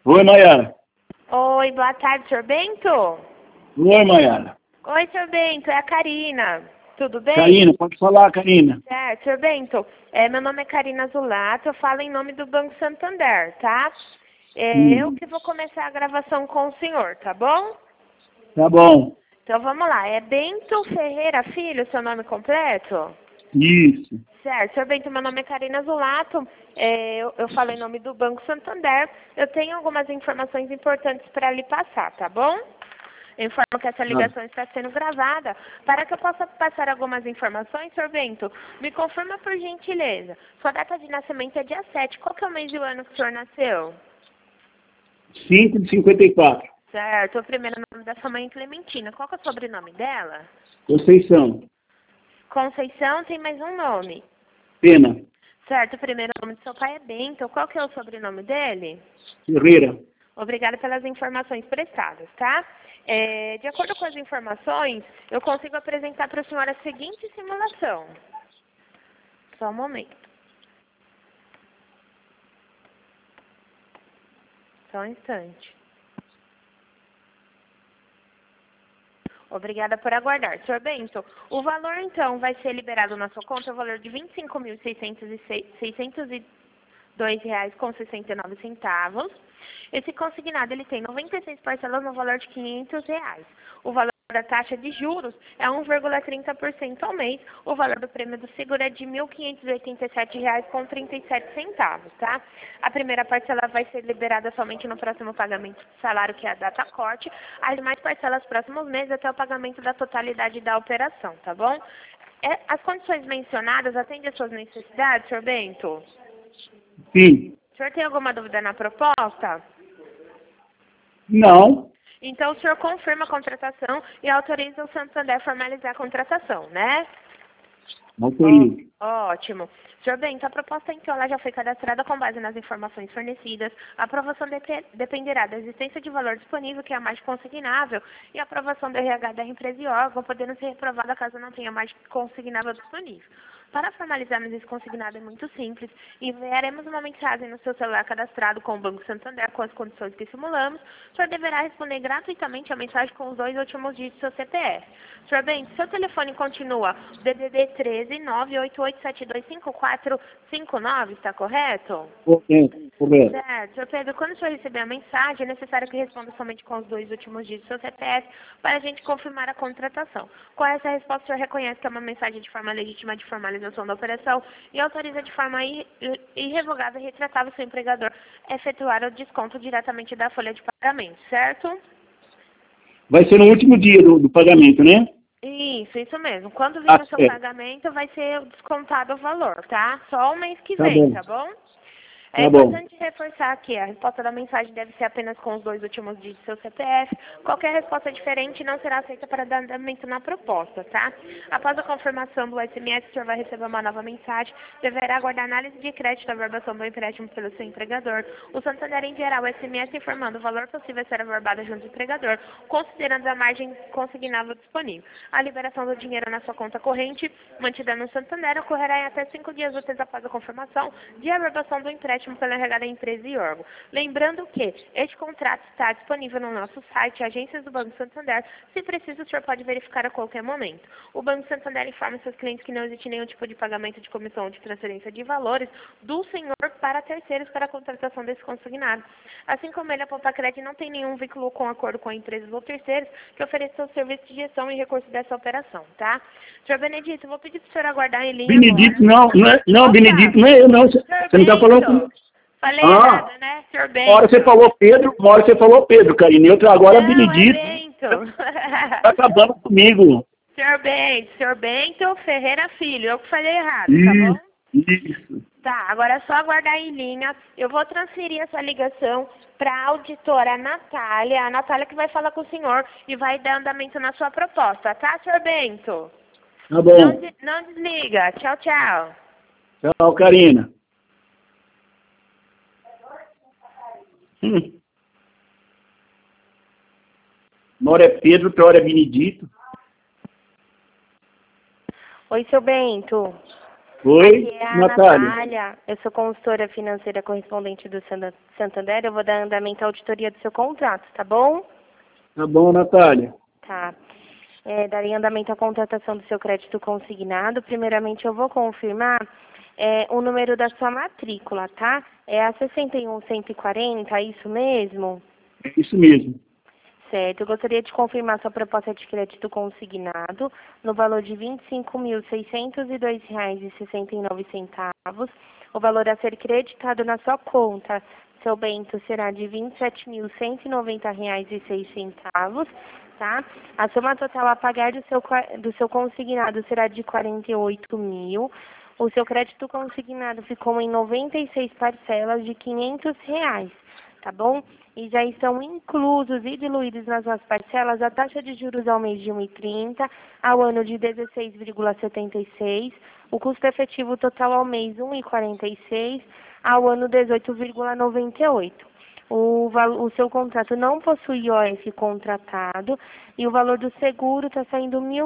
Oi, Maiara. Oi, boa tarde, senhor Bento? Oi, Maiara. Oi, senhor Bento, é a Karina. Tudo bem? Karina, pode falar, Karina. Certo, senhor Bento. Meu nome é Karina Zulato, eu falo em nome do Banco Santander, tá? Eu que vou começar a gravação com o senhor, tá bom? Tá bom. Então vamos lá, é Bento Ferreira Filho, seu nome completo? Isso. Certo, senhor Bento, meu nome é Karina Zulato, eu falo em nome do Banco Santander. Eu tenho algumas informações importantes para lhe passar, tá bom? Eu informo que essa ligação está sendo gravada. Para que eu possa passar algumas informações, senhor Bento, me confirma por gentileza. Sua data de nascimento é dia 7. Qual que é o mês e o ano que o senhor nasceu? 5 de 54. Certo, o primeiro nome da sua mãe é Clementina. Qual que é o sobrenome dela? Conceição. Conceição tem mais um nome. Pena. Certo, o primeiro nome do seu pai é Bento. Qual que é o sobrenome dele? Ferreira. Obrigada pelas informações prestadas, tá? De acordo com as informações, eu consigo apresentar para a senhora a seguinte simulação. Só um momento. Só um instante. Obrigada por aguardar. Senhor Bento, o valor, então, vai ser liberado na sua conta, o valor de R$ 25.602,69. Esse consignado, ele tem 96 parcelas no valor de R$ 500. O valor da taxa de juros é 1,30% ao mês. O valor do prêmio do seguro é de R$ 1.587,37, tá? A primeira parcela vai ser liberada somente no próximo pagamento do salário, que é a data corte. As demais parcelas próximos meses até o pagamento da totalidade da operação, tá bom? As condições mencionadas atendem às suas necessidades, senhor Bento? Sim. O senhor tem alguma dúvida na proposta? Não. Então, o senhor confirma a contratação e autoriza o Santander a formalizar a contratação, né? Autorizo. Ótimo. Senhor Bento, a proposta então ela já foi cadastrada com base nas informações fornecidas. A aprovação dependerá da existência de valor disponível, que é a mais consignável, e a aprovação do RH da empresa e órgão, podendo ser reprovada caso não tenha mais consignável disponível. Para formalizarmos esse consignado é muito simples. Enviaremos uma mensagem no seu celular cadastrado com o Banco Santander com as condições que simulamos. O senhor deverá responder gratuitamente a mensagem com os 2 últimos dígitos do seu CPF. Senhor Bento, seu telefone continua DDD 13 988725459, está correto? Correto. Certo. Senhor Pedro, quando o senhor receber a mensagem, é necessário que responda somente com os 2 últimos dígitos do seu CPF para a gente confirmar a contratação. Com essa resposta, o senhor reconhece que é uma mensagem de forma legítima de formalização da operação e autoriza de forma irrevogável e retratável o seu empregador a efetuar o desconto diretamente da folha de pagamento, certo? Vai ser no último dia do pagamento, né? Isso mesmo. Quando vir o seu Certo. pagamento, vai ser descontado o valor, tá? Só o mês que Tá vem, bom. tá bom? É Tá bom. importante reforçar que a resposta da mensagem deve ser apenas com os 2 últimos dígitos do seu CPF. Qualquer resposta diferente não será aceita para dar andamento na proposta, tá? Após a confirmação do SMS, o senhor vai receber uma nova mensagem. Deverá aguardar análise de crédito da averbação do empréstimo pelo seu empregador. O Santander enviará o SMS informando o valor possível a ser averbado junto ao empregador, considerando a margem consignável disponível. A liberação do dinheiro na sua conta corrente, mantida no Santander, ocorrerá em até 5 dias úteis após a confirmação de averbação do empréstimo pela RH da empresa e órgão. Lembrando que este contrato está disponível no nosso site, Agências do Banco Santander. Se preciso, o senhor pode verificar a qualquer momento. O Banco Santander informa seus clientes que não existe nenhum tipo de pagamento de comissão ou de transferência de valores do senhor para terceiros para a contratação desse consignado. Assim como ele, a Poupacred não tem nenhum vínculo com acordo com empresas ou terceiros que ofereçam o serviço de gestão e recurso dessa operação, tá? Senhor Benedito, vou pedir para o senhor aguardar em linha Benedito, agora. não, Benedito, não é eu, não. Você não está falando comigo. Falei errado, né, senhor Bento? Uma hora você falou Pedro, uma hora você falou Pedro, Karine. Outra agora Não, Benedito. é Bento. Tá acabando comigo. Senhor Bento Ferreira Filho. Eu que falei errado, tá bom? Isso. Tá, agora é só aguardar em linha. Eu vou transferir essa ligação para a auditora Natália. A Natália que vai falar com o senhor e vai dar andamento na sua proposta, tá, senhor Bento? Tá bom. Não desliga. Tchau, tchau. Tchau, Karina. Uma hora é Pedro, outra hora é Benedito. Oi, seu Bento. Oi, Aqui é a Natália. Natália, eu sou consultora financeira correspondente do Santander, eu vou dar andamento à auditoria do seu contrato, tá bom? Tá bom, Natália. Tá. Darei andamento à contratação do seu crédito consignado. Primeiramente, eu vou confirmar o número da sua matrícula, tá? É a 61140, é isso mesmo? É isso mesmo. Certo. Eu gostaria de confirmar sua proposta de crédito consignado no valor de R$ 25.602,69. O valor a ser creditado na sua conta, seu Bento, será de R$ 27.190,06, tá? A soma total a pagar do seu consignado será de R$ 48.000. O seu crédito consignado ficou em 96 parcelas de R$ 500, tá bom? E já estão inclusos e diluídos nas suas parcelas a taxa de juros ao mês de 1,30, ao ano de 16,76, o custo efetivo total ao mês 1,46, ao ano 18,98. O seu contrato não possui IOF contratado e o valor do seguro está saindo R$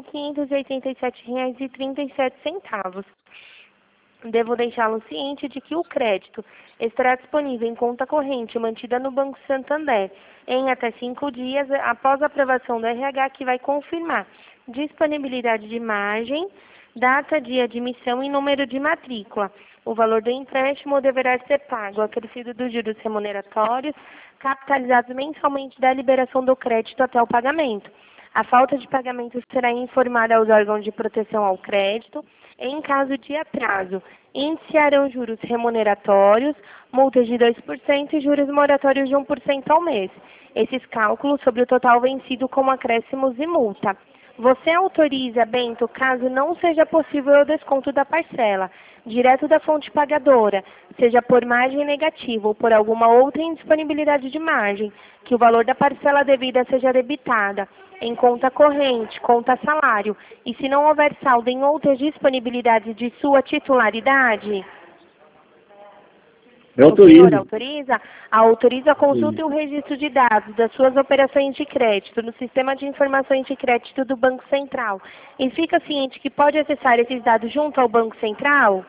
1.587,37. Devo deixá-lo ciente de que o crédito estará disponível em conta corrente mantida no Banco Santander em até 5 dias após a aprovação do RH, que vai confirmar disponibilidade de margem, data de admissão e número de matrícula. O valor do empréstimo deverá ser pago acrescido dos juros remuneratórios, capitalizados mensalmente da liberação do crédito até o pagamento. A falta de pagamento será informada aos órgãos de proteção ao crédito. Em caso de atraso, iniciarão juros remuneratórios, multas de 2% e juros moratórios de 1% ao mês. Esses cálculos sobre o total vencido com acréscimos e multa. Você autoriza, Bento, caso não seja possível o desconto da parcela, direto da fonte pagadora, seja por margem negativa ou por alguma outra indisponibilidade de margem, que o valor da parcela devida seja debitada em conta corrente, conta salário, e se não houver saldo em outras disponibilidades de sua titularidade? Eu O senhor autorizo. autoriza a consulta Sim. e o registro de dados das suas operações de crédito no Sistema de Informações de Crédito do Banco Central e fica ciente que pode acessar esses dados junto ao Banco Central?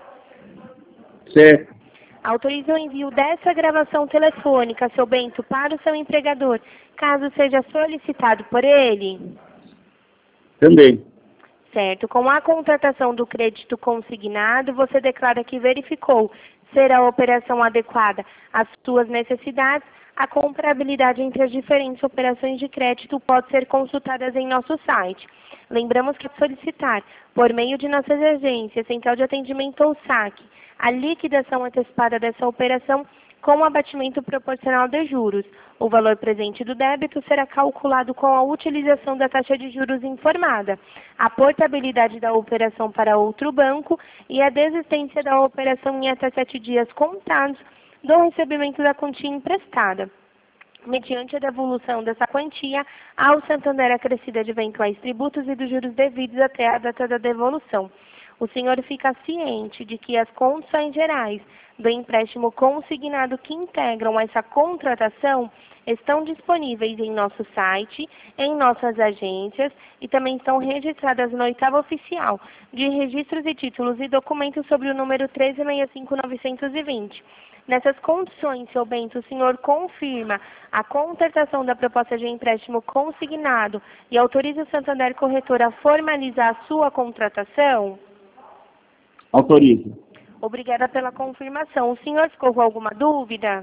Certo. Autoriza o envio dessa gravação telefônica, seu Bento, para o seu empregador, caso seja solicitado por ele? Também. Certo. Com a contratação do crédito consignado, você declara que verificou ser a operação adequada às suas necessidades. A comparabilidade entre as diferentes operações de crédito pode ser consultada em nosso site. Lembramos que solicitar, por meio de nossas agências, Central de Atendimento ou SAC, a liquidação antecipada dessa operação com abatimento proporcional de juros. O valor presente do débito será calculado com a utilização da taxa de juros informada, a portabilidade da operação para outro banco e a desistência da operação em até 7 dias contados do recebimento da quantia emprestada, mediante a devolução dessa quantia ao Santander acrescida de eventuais tributos e dos juros devidos até a data da devolução. O senhor fica ciente de que as condições gerais do empréstimo consignado que integram essa contratação estão disponíveis em nosso site, em nossas agências e também estão registradas no 8º oficial de registros e títulos e documentos sobre o número 1365920. Nessas condições, seu Bento, o senhor confirma a contratação da proposta de empréstimo consignado e autoriza o Santander Corretor a formalizar a sua contratação? Autorizo. Obrigada pela confirmação. O senhor ficou com alguma dúvida?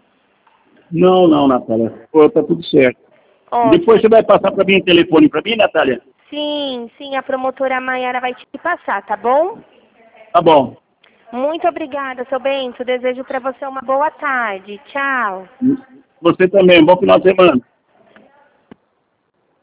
Não, Natália. Pô, tá tudo certo. Ótimo. Depois você vai passar para mim o telefone para mim, Natália? Sim, a promotora Maiara vai te passar, tá bom? Tá bom. Muito obrigada, seu Bento. Desejo para você uma boa tarde. Tchau. Você também. Bom final de semana.